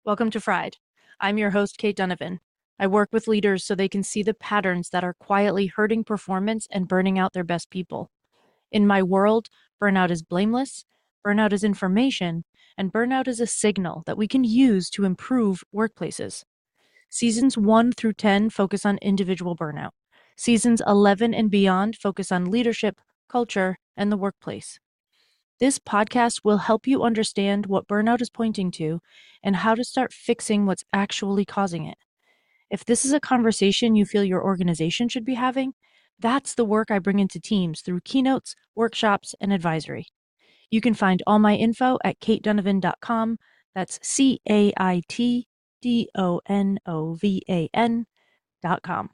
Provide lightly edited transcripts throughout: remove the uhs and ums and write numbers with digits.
Welcome to Fried. I'm your host, Kate Donovan. I work with leaders so they can see the patterns that are quietly hurting performance and burning out their best people. In my world, burnout is blameless, burnout is information, and burnout is a signal that we can use to improve workplaces. Seasons 1 through 10 focus on individual burnout. Seasons 11 and beyond focus on leadership, culture, and the workplace. This podcast will help you understand what burnout is pointing to and how to start fixing what's actually causing it. If this is a conversation you feel your organization should be having, that's the work I bring into teams through keynotes, workshops, and advisory. You can find all my info at katedonovan.com. That's CAITDONOVAN.com.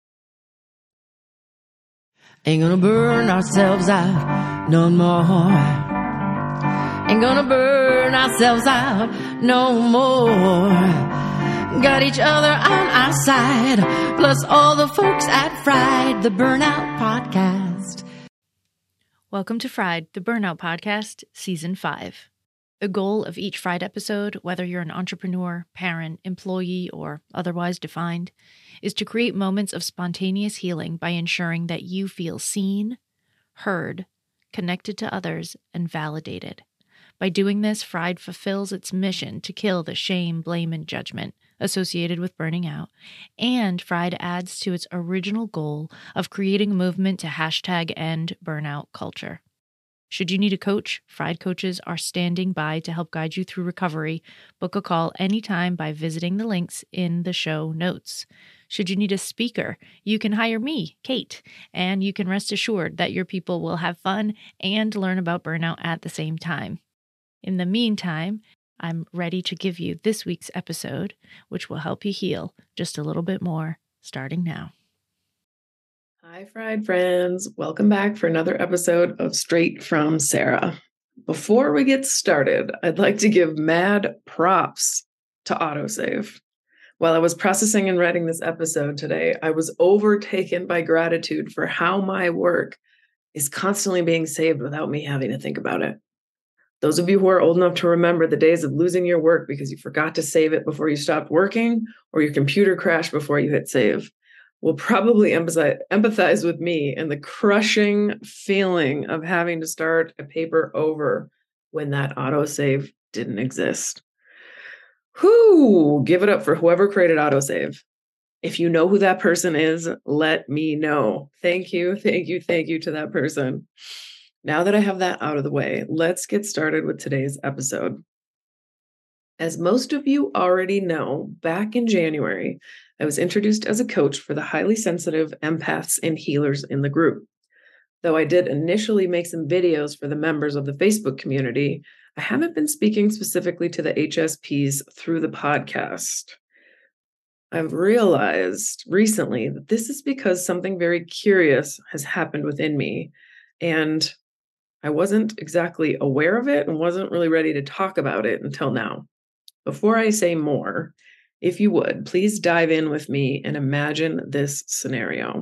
Ain't gonna burn ourselves out no more. Ain't gonna burn ourselves out no more. Got each other on our side, plus all the folks at Fried, the Burnout Podcast. Welcome to Fried, the Burnout Podcast, Season 5. The goal of each Fried episode, whether you're an entrepreneur, parent, employee, or otherwise defined, is to create moments of spontaneous healing by ensuring that you feel seen, heard, connected to others, and validated. By doing this, Fried fulfills its mission to kill the shame, blame, and judgment associated with burning out, and Fried adds to its original goal of creating a movement to #end burnout culture. Should you need a coach, Fried coaches are standing by to help guide you through recovery. Book a call anytime by visiting the links in the show notes. Should you need a speaker, you can hire me, Kate, and you can rest assured that your people will have fun and learn about burnout at the same time. In the meantime, I'm ready to give you this week's episode, which will help you heal just a little bit more, starting now. Hi, Fried friends. Welcome back for another episode of Straight from Sarah. Before we get started, I'd like to give mad props to Autosave. While I was processing and writing this episode today, I was overtaken by gratitude for how my work is constantly being saved without me having to think about it. Those of you who are old enough to remember the days of losing your work because you forgot to save it before you stopped working or your computer crashed before you hit save will probably empathize with me and the crushing feeling of having to start a paper over when that autosave didn't exist. Whoo! Give it up for whoever created autosave. If you know who that person is, let me know. Thank you to that person. Now that I have that out of the way, let's get started with today's episode. As most of you already know, back in January, I was introduced as a coach for the highly sensitive empaths and healers in the group. Though I did initially make some videos for the members of the Facebook community, I haven't been speaking specifically to the HSPs through the podcast. I've realized recently that this is because something very curious has happened within me, and I wasn't exactly aware of it and wasn't really ready to talk about it until now. Before I say more, if you would, please dive in with me and imagine this scenario.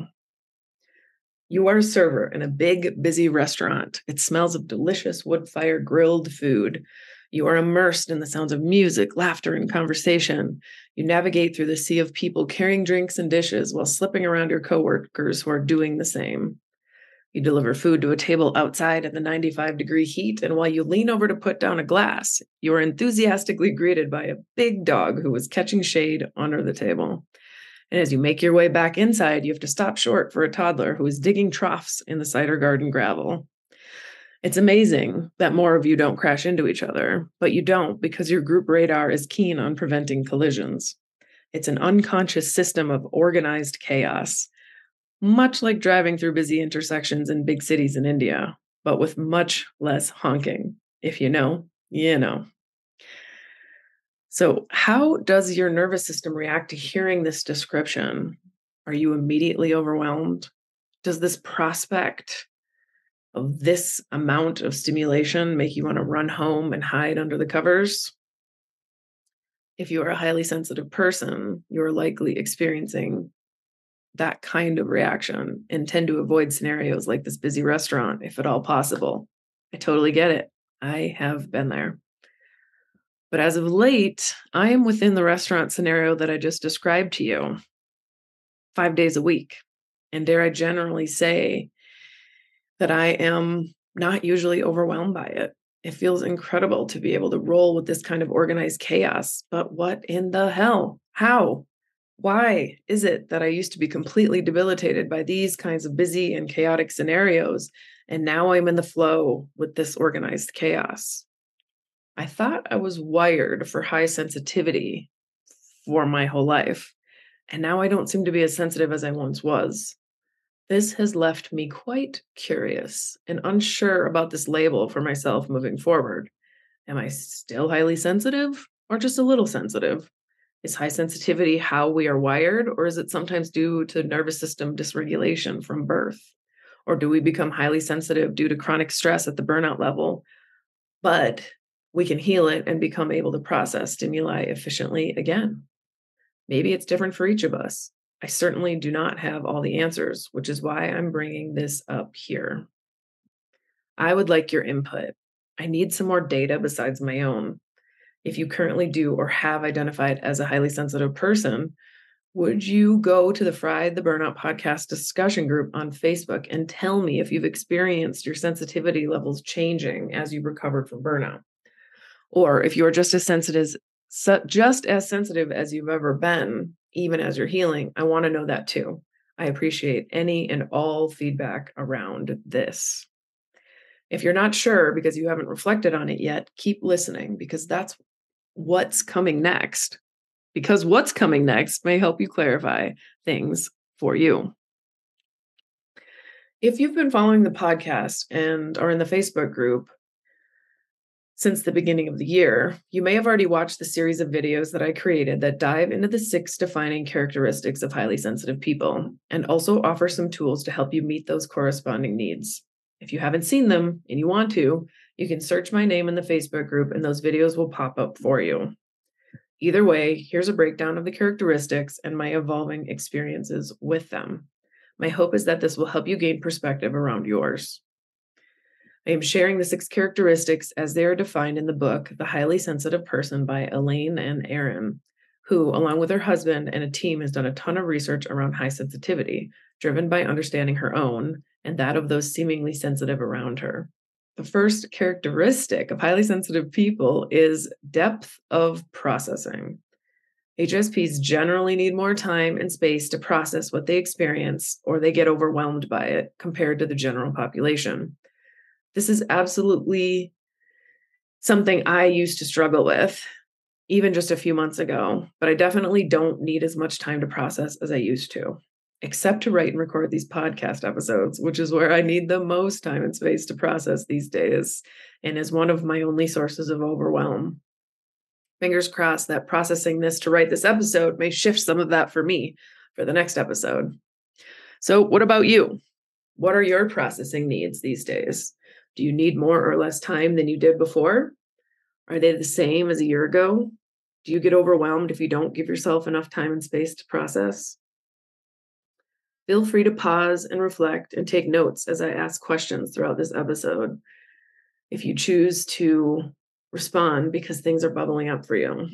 You are a server in a big, busy restaurant. It smells of delicious wood-fired grilled food. You are immersed in the sounds of music, laughter, and conversation. You navigate through the sea of people carrying drinks and dishes while slipping around your coworkers who are doing the same. You deliver food to a table outside in the 95-degree heat, and while you lean over to put down a glass, you are enthusiastically greeted by a big dog who is catching shade under the table. And as you make your way back inside, you have to stop short for a toddler who is digging troughs in the cider garden gravel. It's amazing that more of you don't crash into each other, but you don't because your group radar is keen on preventing collisions. It's an unconscious system of organized chaos, much like driving through busy intersections in big cities in India, but with much less honking. If you know, you know. So how does your nervous system react to hearing this description? Are you immediately overwhelmed? Does this prospect of this amount of stimulation make you want to run home and hide under the covers? If you are a highly sensitive person, you're likely experiencing that kind of reaction and tend to avoid scenarios like this busy restaurant if at all possible. I totally get it. I have been there. But as of late, I am within the restaurant scenario that I just described to you 5 days a week. And dare I generally say that I am not usually overwhelmed by it. It feels incredible to be able to roll with this kind of organized chaos. But what in the hell? How? Why is it that I used to be completely debilitated by these kinds of busy and chaotic scenarios, and now I'm in the flow with this organized chaos? I thought I was wired for high sensitivity for my whole life, and now I don't seem to be as sensitive as I once was. This has left me quite curious and unsure about this label for myself moving forward. Am I still highly sensitive or just a little sensitive? Is high sensitivity how we are wired, or is it sometimes due to nervous system dysregulation from birth? Or do we become highly sensitive due to chronic stress at the burnout level, but we can heal it and become able to process stimuli efficiently again? Maybe it's different for each of us. I certainly do not have all the answers, which is why I'm bringing this up here. I would like your input. I need some more data besides my own. If you currently do or have identified as a highly sensitive person, would you go to the Fried the Burnout podcast discussion group on Facebook and tell me if you've experienced your sensitivity levels changing as you recovered from burnout? Or if you are just as sensitive as you've ever been, even as you're healing, I want to know that too. I appreciate any and all feedback around this. If you're not sure because you haven't reflected on it yet, keep listening, because that's what's coming next. Because what's coming next may help you clarify things for you. If you've been following the podcast and are in the Facebook group since the beginning of the year, you may have already watched the series of videos that I created that dive into the 6 defining characteristics of highly sensitive people and also offer some tools to help you meet those corresponding needs. If you haven't seen them and you want to, you can search my name in the Facebook group and those videos will pop up for you. Either way, here's a breakdown of the characteristics and my evolving experiences with them. My hope is that this will help you gain perspective around yours. I am sharing the 6 characteristics as they are defined in the book, The Highly Sensitive Person by Elaine and Aaron, who, along with her husband and a team, has done a ton of research around high sensitivity, driven by understanding her own and that of those seemingly sensitive around her. The first characteristic of highly sensitive people is depth of processing. HSPs generally need more time and space to process what they experience, or they get overwhelmed by it compared to the general population. This is absolutely something I used to struggle with, even just a few months ago, but I definitely don't need as much time to process as I used to, except to write and record these podcast episodes, which is where I need the most time and space to process these days, and is one of my only sources of overwhelm. Fingers crossed that processing this to write this episode may shift some of that for me for the next episode. So what about you? What are your processing needs these days? Do you need more or less time than you did before? Are they the same as a year ago? Do you get overwhelmed if you don't give yourself enough time and space to process? Feel free to pause and reflect and take notes as I ask questions throughout this episode, if you choose to respond because things are bubbling up for you.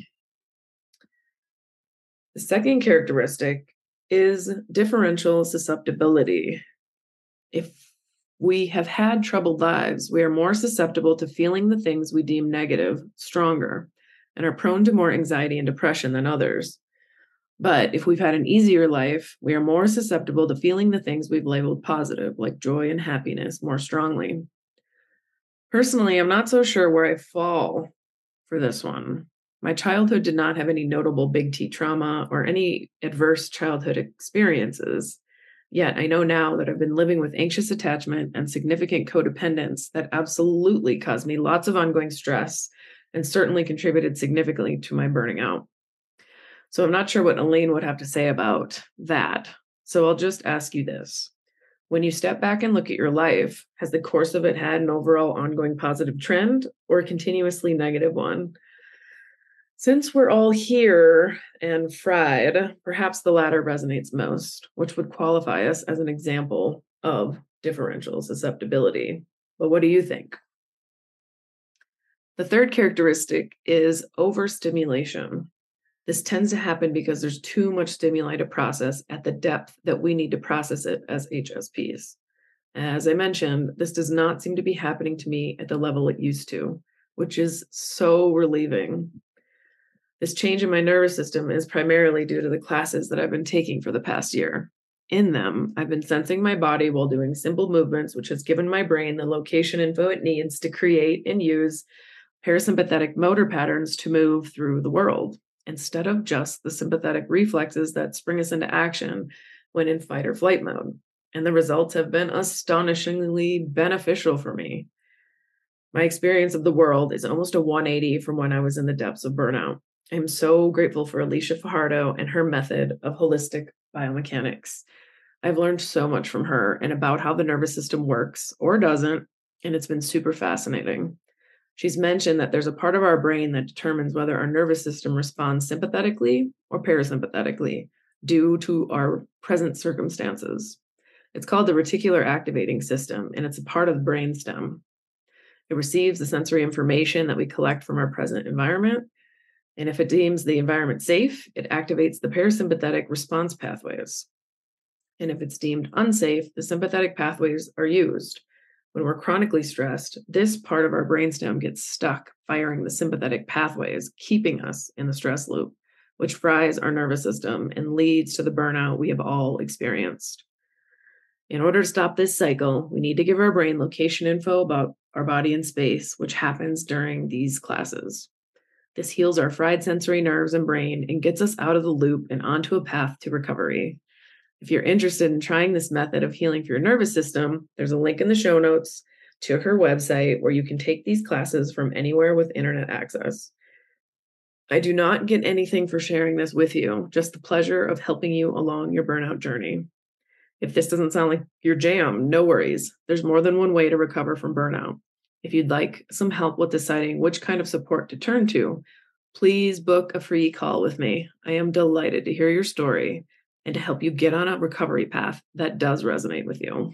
The second characteristic is differential susceptibility. If we have had troubled lives, we are more susceptible to feeling the things we deem negative stronger and are prone to more anxiety and depression than others. But if we've had an easier life, we are more susceptible to feeling the things we've labeled positive, like joy and happiness, more strongly. Personally, I'm not so sure where I fall for this one. My childhood did not have any notable big T trauma or any adverse childhood experiences. Yet I know now that I've been living with anxious attachment and significant codependence that absolutely caused me lots of ongoing stress and certainly contributed significantly to my burning out. So I'm not sure what Elaine would have to say about that. So I'll just ask you this. When you step back and look at your life, has the course of it had an overall ongoing positive trend or a continuously negative one? Since we're all here and fried, perhaps the latter resonates most, which would qualify us as an example of differential susceptibility. But what do you think? The third characteristic is overstimulation. This tends to happen because there's too much stimuli to process at the depth that we need to process it as HSPs. As I mentioned, this does not seem to be happening to me at the level it used to, which is so relieving. This change in my nervous system is primarily due to the classes that I've been taking for the past year. In them, I've been sensing my body while doing simple movements, which has given my brain the location info it needs to create and use parasympathetic motor patterns to move through the world, instead of just the sympathetic reflexes that spring us into action when in fight or flight mode. And the results have been astonishingly beneficial for me. My experience of the world is almost a 180 from when I was in the depths of burnout. I'm so grateful for Alicia Fajardo and her method of holistic biomechanics. I've learned so much from her and about how the nervous system works or doesn't, and it's been super fascinating. She's mentioned that there's a part of our brain that determines whether our nervous system responds sympathetically or parasympathetically due to our present circumstances. It's called the reticular activating system, and it's a part of the brainstem. It receives the sensory information that we collect from our present environment, and if it deems the environment safe, it activates the parasympathetic response pathways. And if it's deemed unsafe, the sympathetic pathways are used. When we're chronically stressed, this part of our brainstem gets stuck firing the sympathetic pathways, keeping us in the stress loop, which fries our nervous system and leads to the burnout we have all experienced. In order to stop this cycle, we need to give our brain location info about our body in space, which happens during these classes. This heals our fried sensory nerves and brain and gets us out of the loop and onto a path to recovery. If you're interested in trying this method of healing for your nervous system, there's a link in the show notes to her website where you can take these classes from anywhere with internet access. I do not get anything for sharing this with you, just the pleasure of helping you along your burnout journey. If this doesn't sound like your jam, no worries. There's more than one way to recover from burnout. If you'd like some help with deciding which kind of support to turn to, please book a free call with me. I am delighted to hear your story and to help you get on a recovery path that does resonate with you.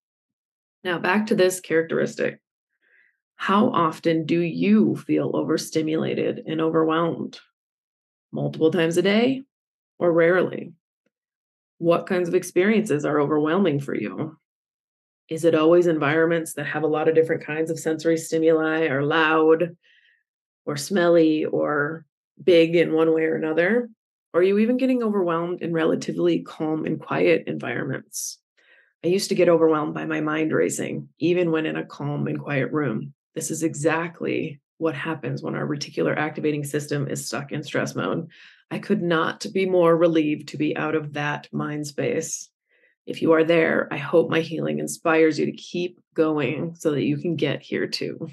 Now, back to this characteristic. How often do you feel overstimulated and overwhelmed? Multiple times a day or rarely? What kinds of experiences are overwhelming for you? Is it always environments that have a lot of different kinds of sensory stimuli, or loud or smelly or big in one way or another? Or are you even getting overwhelmed in relatively calm and quiet environments? I used to get overwhelmed by my mind racing, even when in a calm and quiet room. This is exactly what happens when our reticular activating system is stuck in stress mode. I could not be more relieved to be out of that mind space. If you are there, I hope my healing inspires you to keep going so that you can get here too.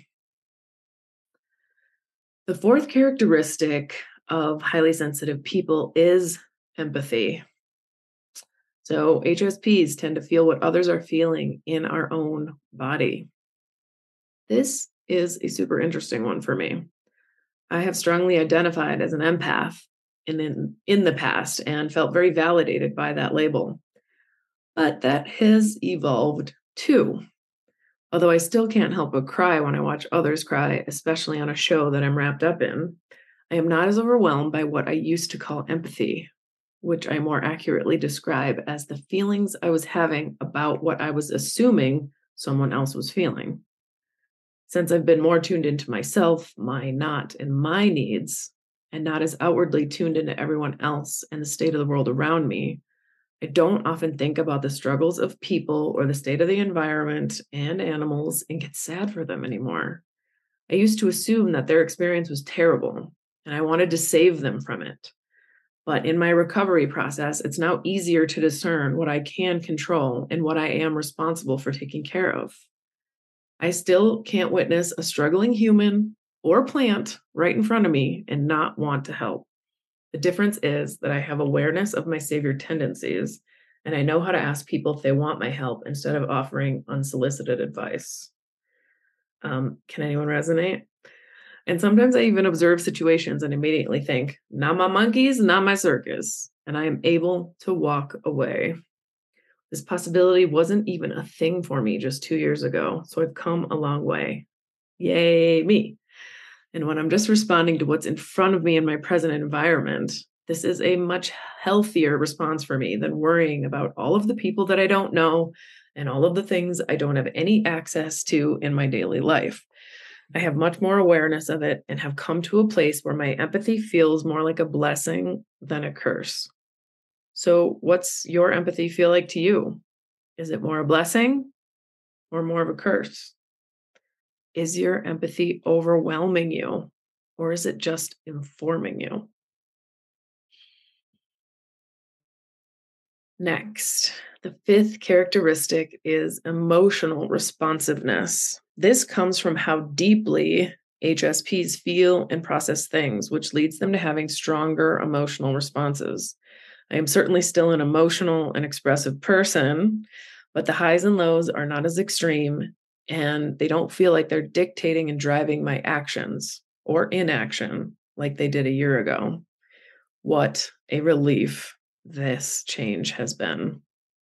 The fourth characteristic of highly sensitive people is empathy. So HSPs tend to feel what others are feeling in our own body. This is a super interesting one for me. I have strongly identified as an empath in the past and felt very validated by that label. But that has evolved too. Although I still can't help but cry when I watch others cry, especially on a show that I'm wrapped up in, I am not as overwhelmed by what I used to call empathy, which I more accurately describe as the feelings I was having about what I was assuming someone else was feeling. Since I've been more tuned into myself, my not, and my needs, and not as outwardly tuned into everyone else and the state of the world around me, I don't often think about the struggles of people or the state of the environment and animals and get sad for them anymore. I used to assume that their experience was terrible, and I wanted to save them from it. But in my recovery process, it's now easier to discern what I can control and what I am responsible for taking care of. I still can't witness a struggling human or plant right in front of me and not want to help. The difference is that I have awareness of my savior tendencies, and I know how to ask people if they want my help instead of offering unsolicited advice. Can anyone resonate? And sometimes I even observe situations and immediately think, not my monkeys, not my circus, and I am able to walk away. This possibility wasn't even a thing for me just 2 years ago, so I've come a long way. Yay, me. And when I'm just responding to what's in front of me in my present environment, this is a much healthier response for me than worrying about all of the people that I don't know and all of the things I don't have any access to in my daily life. I have much more awareness of it and have come to a place where my empathy feels more like a blessing than a curse. So, what's your empathy feel like to you? Is it more a blessing or more of a curse? Is your empathy overwhelming you, or is it just informing you? Next, the fifth characteristic is emotional responsiveness. This comes from how deeply HSPs feel and process things, which leads them to having stronger emotional responses. I am certainly still an emotional and expressive person, but the highs and lows are not as extreme, and they don't feel like they're dictating and driving my actions or inaction like they did a year ago. What a relief this change has been.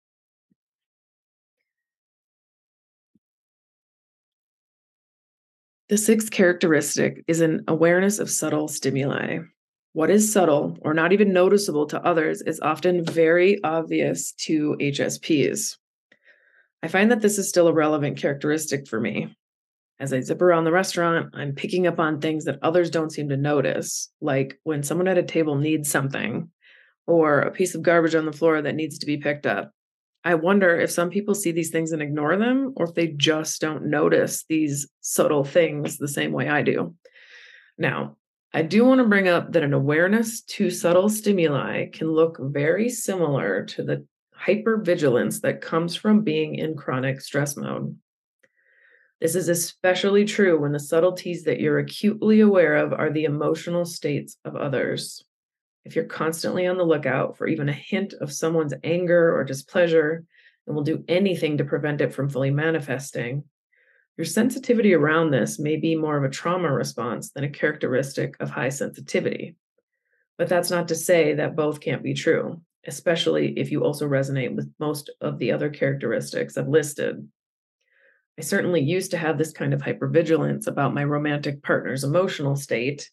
The sixth characteristic is an awareness of subtle stimuli. What is subtle or not even noticeable to others is often very obvious to HSPs. I find that this is still a relevant characteristic for me. As I zip around the restaurant, I'm picking up on things that others don't seem to notice, like when someone at a table needs something or a piece of garbage on the floor that needs to be picked up. I wonder if some people see these things and ignore them, or if they just don't notice these subtle things the same way I do. Now, I do want to bring up that an awareness to subtle stimuli can look very similar to the hypervigilance that comes from being in chronic stress mode. This is especially true when the subtleties that you're acutely aware of are the emotional states of others. If you're constantly on the lookout for even a hint of someone's anger or displeasure and will do anything to prevent it from fully manifesting, your sensitivity around this may be more of a trauma response than a characteristic of high sensitivity. But that's not to say that both can't be true, especially if you also resonate with most of the other characteristics I've listed. I certainly used to have this kind of hypervigilance about my romantic partner's emotional state,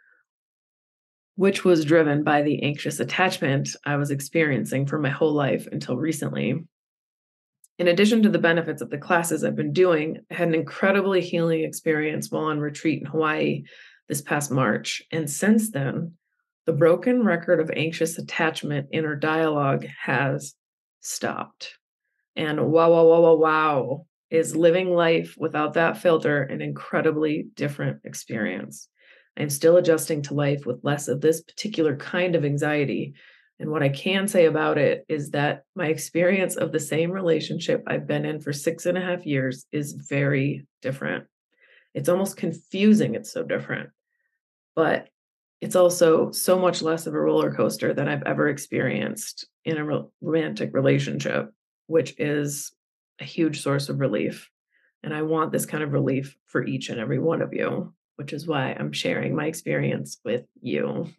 which was driven by the anxious attachment I was experiencing for my whole life until recently. In addition to the benefits of the classes I've been doing, I had an incredibly healing experience while on retreat in Hawaii this past March. And since then, the broken record of anxious attachment inner dialogue has stopped. And wow, is living life without that filter an incredibly different experience. I'm still adjusting to life with less of this particular kind of anxiety. And what I can say about it is that my experience of the same relationship I've been in for 6.5 years is very different. It's almost confusing. It's so different, but it's also so much less of a roller coaster than I've ever experienced in a romantic relationship, which is a huge source of relief. And I want this kind of relief for each and every one of you, which is why I'm sharing my experience with you.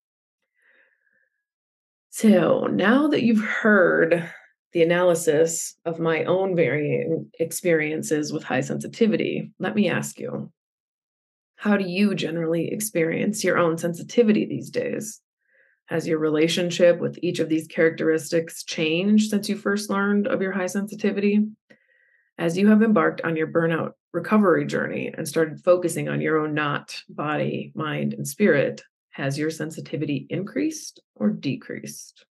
So now that you've heard the analysis of my own varying experiences with high sensitivity, let me ask you, how do you generally experience your own sensitivity these days? Has your relationship with each of these characteristics changed since you first learned of your high sensitivity? As you have embarked on your burnout recovery journey and started focusing on your own knot, body, mind, and spirit, has your sensitivity increased or decreased?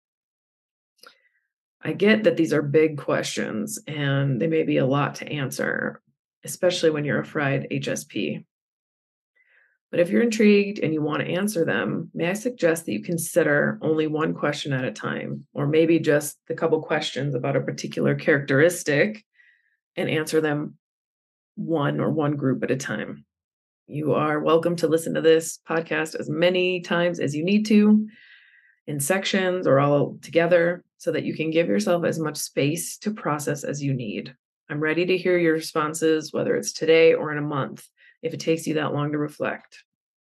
I get that these are big questions and they may be a lot to answer, especially when you're a fried HSP. But if you're intrigued and you want to answer them, may I suggest that you consider only one question at a time, or maybe just a couple questions about a particular characteristic and answer them one group at a time. You are welcome to listen to this podcast as many times as you need to, in sections or all together, so that you can give yourself as much space to process as you need. I'm ready to hear your responses, whether it's today or in a month, if it takes you that long to reflect.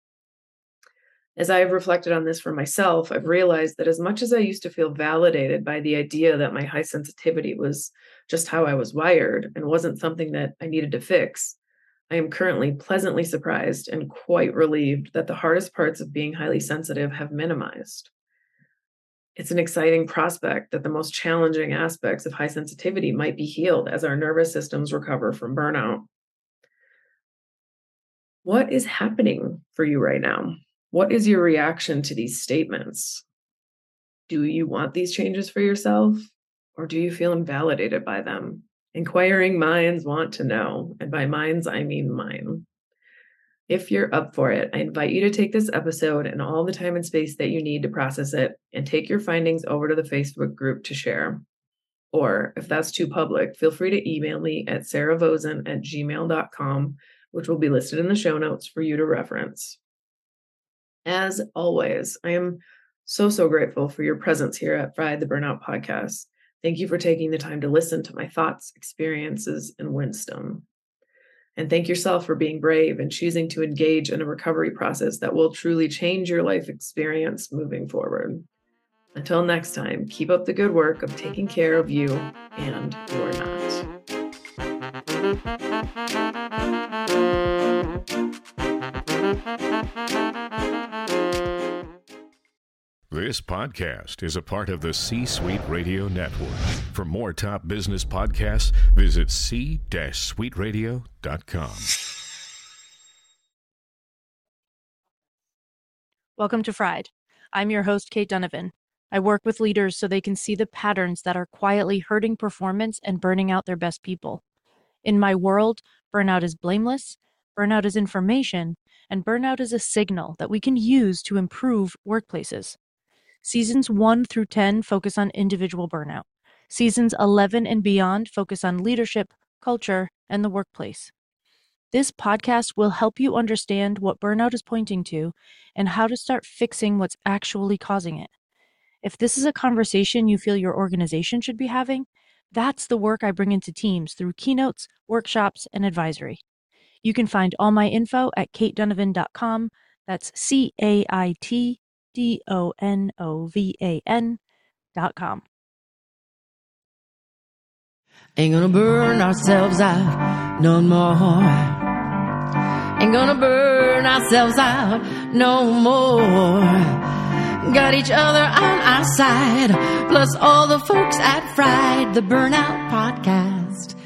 As I have reflected on this for myself, I've realized that as much as I used to feel validated by the idea that my high sensitivity was just how I was wired and wasn't something that I needed to fix, I am currently pleasantly surprised and quite relieved that the hardest parts of being highly sensitive have minimized. It's an exciting prospect that the most challenging aspects of high sensitivity might be healed as our nervous systems recover from burnout. What is happening for you right now? What is your reaction to these statements? Do you want these changes for yourself, or do you feel invalidated by them? Inquiring minds want to know, and by minds, I mean mine. If you're up for it, I invite you to take this episode and all the time and space that you need to process it and take your findings over to the Facebook group to share. Or if that's too public, feel free to email me at sarahvosen@gmail.com, which will be listed in the show notes for you to reference. As always, I am so grateful for your presence here at Fried the Burnout Podcast. Thank you for taking the time to listen to my thoughts, experiences, and wisdom. And thank yourself for being brave and choosing to engage in a recovery process that will truly change your life experience moving forward. Until next time, keep up the good work of taking care of you and your not. This podcast is a part of the C-Suite Radio Network. For more top business podcasts, visit c-suiteradio.com. Welcome to Fried. I'm your host, Kate Donovan. I work with leaders so they can see the patterns that are quietly hurting performance and burning out their best people. In my world, burnout is blameless, burnout is information, and burnout is a signal that we can use to improve workplaces. Seasons 1 through 10 focus on individual burnout. Seasons 11 and beyond focus on leadership, culture, and the workplace. This podcast will help you understand what burnout is pointing to and how to start fixing what's actually causing it. If this is a conversation you feel your organization should be having, that's the work I bring into teams through keynotes, workshops, and advisory. You can find all my info at katedonovan.com. That's CAITDONOVAN.com. Ain't gonna burn ourselves out no more. Ain't gonna burn ourselves out no more. Got each other on our side, plus all the folks at Fried the Burnout Podcast.